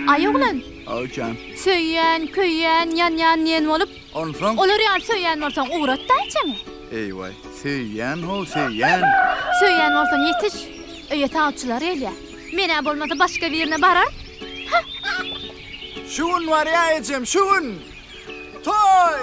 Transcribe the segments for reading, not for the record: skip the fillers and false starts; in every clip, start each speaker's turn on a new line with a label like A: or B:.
A: Ay oğlan.
B: Hocam.
A: Söyyen, köyyen, yan yen olup.
B: Onsoň.
A: Olar ýa söyyen bolsaň uğrat da içemi.
B: Eyvay. Söyyen ho söyyen.
A: Söyyen bolsaň ýetiş. Öýe taýçylar elýär. Mene bolmasa başga bir ýerine barar.
B: Şun var ya ecem şun. Toy.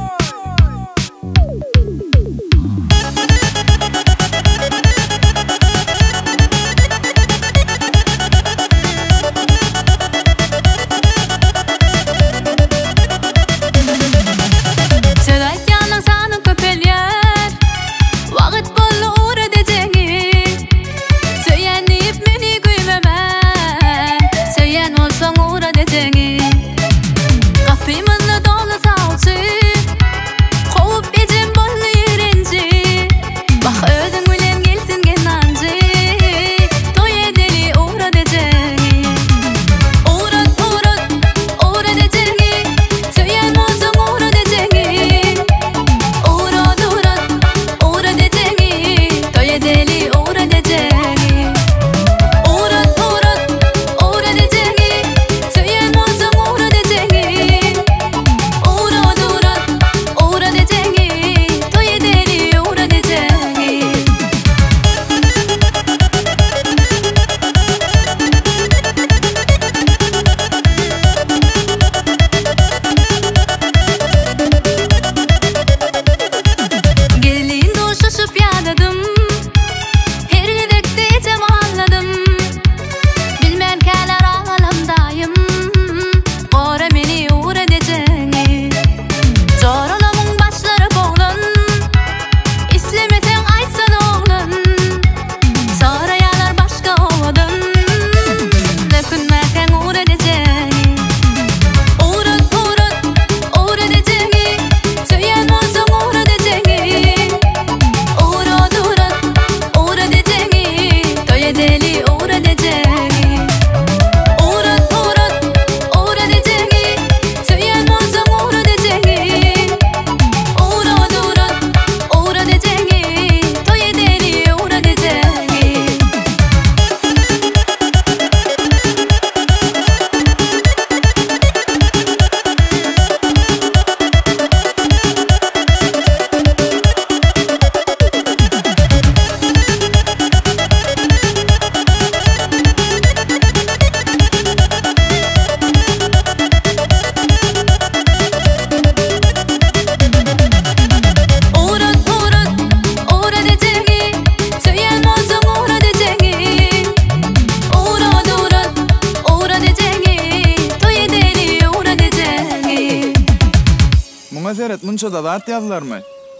B: Seret munça da zat yazlarmy?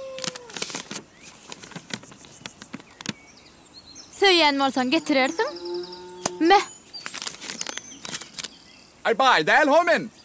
A: Söyyen bolsaň getirersiň. Meh.
B: Ay bay, del homen.